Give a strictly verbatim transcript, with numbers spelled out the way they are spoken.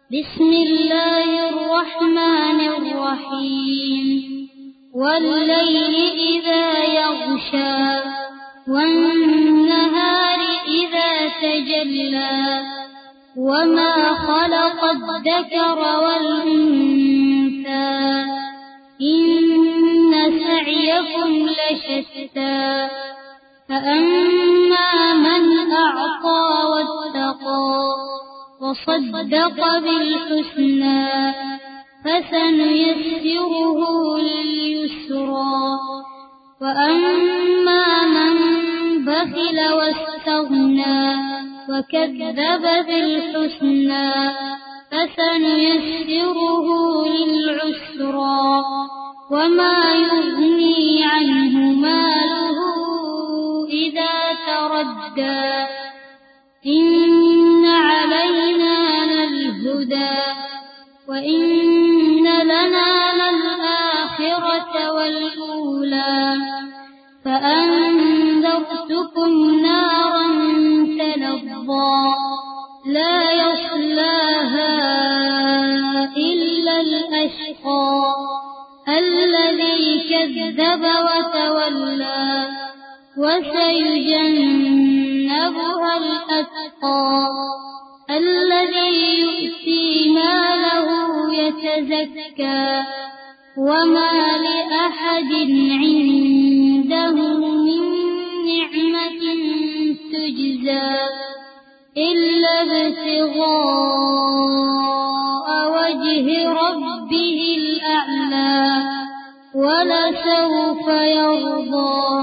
बिस्मिल्लाहिर्रहमानिर्रहीम वल्लैलि इज़ा यग़शा वन्नहारि इज़ा तजल्ला वमा खलक़द्दकर वल्उन्सा इन्न सअयकुम लशत्ता फअम्मा मन अअता वत्तक़ा वصدق بالحسنى فسنيسره لليسرى وأما من بخل واستغنى وكذب بالحسنى فسنيسره للعسرى وما يغني عنه ماله إذا تردى إن علينا للهدى وإن لنا للآخرة والأولى فأنذرتكم نارا تلظى لا يصلاها إلا الأشقى الذي كذب وتولى وسيجنبها الأتقى الذي يؤتي ماله يتزكى وما لأحد عنده من نعمة تجزى إلا ابتغاء وجه ربه الأعلى ولسوف يرضى.